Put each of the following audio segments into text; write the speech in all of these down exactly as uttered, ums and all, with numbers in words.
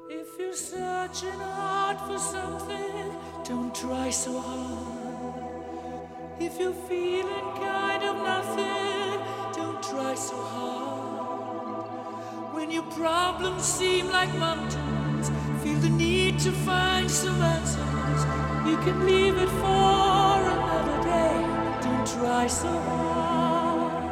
If you're searching hard for something, don't try so hard. If you're feeling kind of nothing, don't try so hard. When your problems seem like mountains, feel the need to find some answers. You can leave it for another day. Don't try so hard.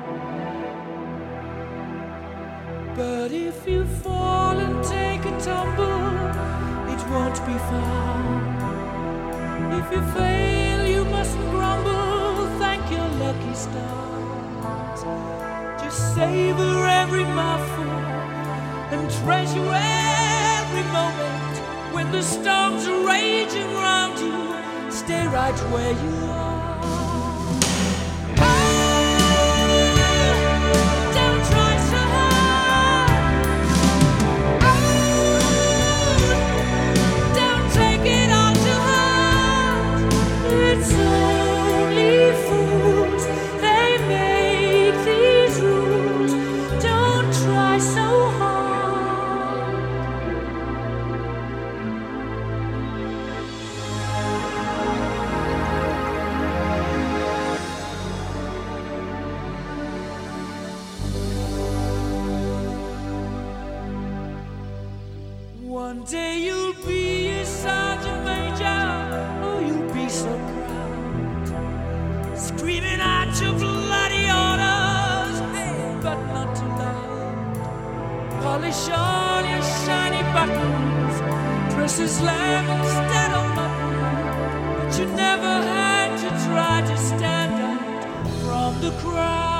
But if you fall and take a tumble, it won't be far. If you fail, you mustn't grumble. Thank your lucky stars. Just savor every mouthful and treasure every moment. When the storms are raging round you, stay right where you are. One day you'll be a sergeant major, oh, you'll be so proud, screaming out your bloody orders, hey, but not too loud. Polish all your shiny buttons, dress as lamb instead of mutton, but you never had to try to stand out from the crowd.